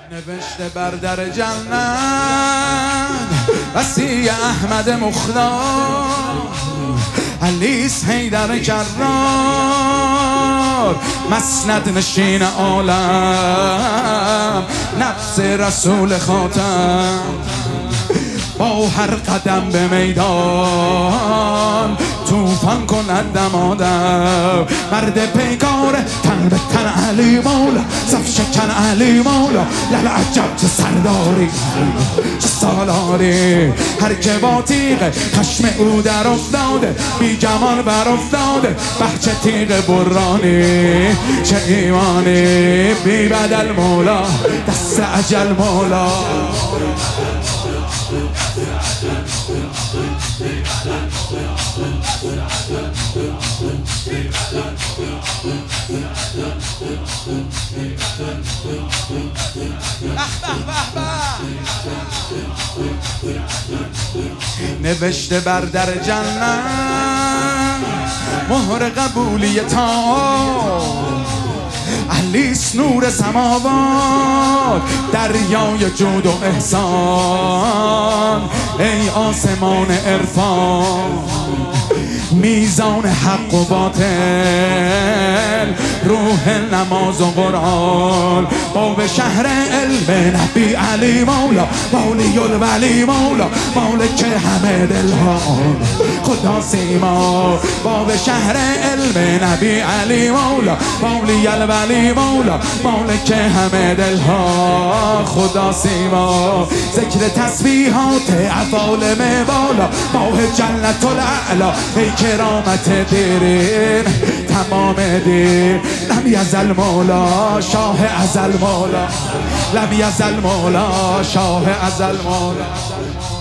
نوشته بر در جنت وصی احمد مختار، علیس حیدر کرار، مسند نشین عالم، نفس رسول خاتم، با هر قدم به میدان توفان کند دمادم. مرد پیکار تن به تن علی مولا، صف شکن علی مولا، لل عجب چه سرداری چه سالاری. هر که با تیغ خشم او در افتاده، بی جمال بر افتاده، بچه تیغ برانی چه ایمانی. بی بدل مولا دست اجل مولا، نوشته بر در جنت مهر قبولی تا علیس نور سماوات، دریای جود و احسان، ای آسمان عرفان، میزان حق و باطل، روح نماز و قرآن. باب شهر علم نبی علی مولا، مولی الولی مولا، مالک همه دلها خدا سیما. باب شهر علم نبی علی مولا، مولی الولی مولا، مالک همه دلها خدا سیما. ذکر تسبیحات افعال بالا، ماه جنت الاعلا، ای کرامت دیرین تمام دین. لم یزل مولا شاه ازل مولا، لم یزل مولا شاه ازل مولا.